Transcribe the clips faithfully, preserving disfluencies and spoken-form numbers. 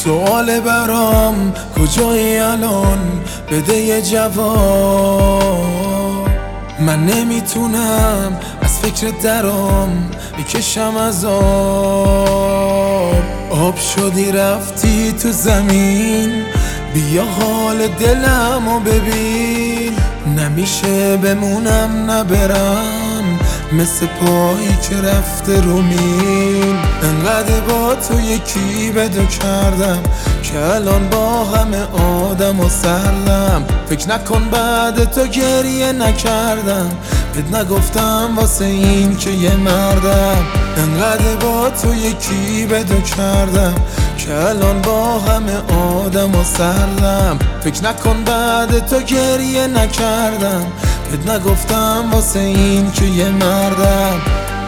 سوال برام کجایی الان بده یه جواب. من نمیتونم از فکر درام بکشم از آب. آب شدی رفتی تو زمین، بیا حال دلمو ببین. نمیشه بمونم نبرم، مثل پایی که رفته رو میل. انقدر با تو یکی بدو کردم که الان با همه آدم و سردم. فکر نکن بعد تو گریه نکردم، بهت نگفتم واسه این که یه مردم. انقدر با تو یکی بدو کردم که الان با همه آدم و سردم. فکر نکن بعد تو گریه نکردم، بهت نگفتم واسه این که یه مردم.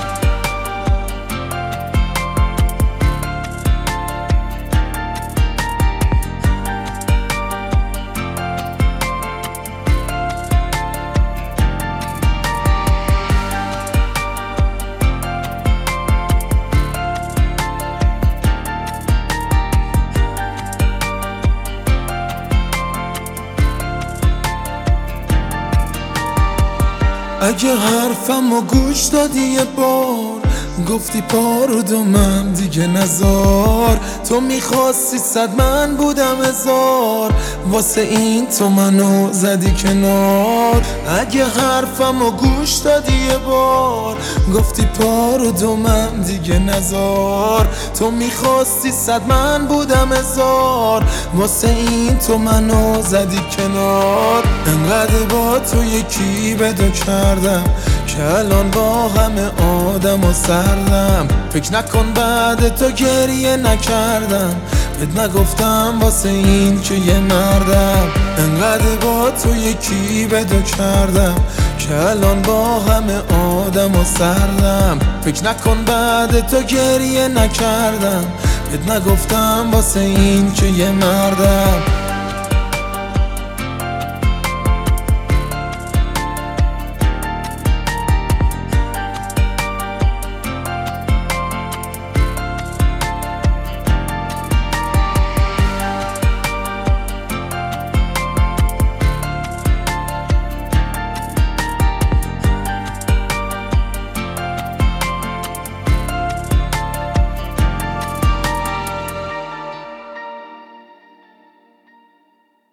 اگه حرفمو گوش دادی یه بار، گفتی پارو دومم دیگه نزار. تو میخواستی صد من بودم هزار، واسه این تو منو زدی کنار. اگه حرفمو گوش دادی یه بار، گفتی پارو دومم دیگه نزار. تو میخواستی صد من بودم هزار، واسه این تو منو زدی کنار. انقدر با تو یکی بدو کردم که الان با همه آدم و سردم. فکر نکن بعد تو گریه نکردم، بهت نگفتم واسه این که یه مردم. انقدر با تو یکی بدو کردم که الان با همه آدم و سردم. فکر نکن بعد تو گریه نکردم، بهت نگفتم واسه این که یه مردم.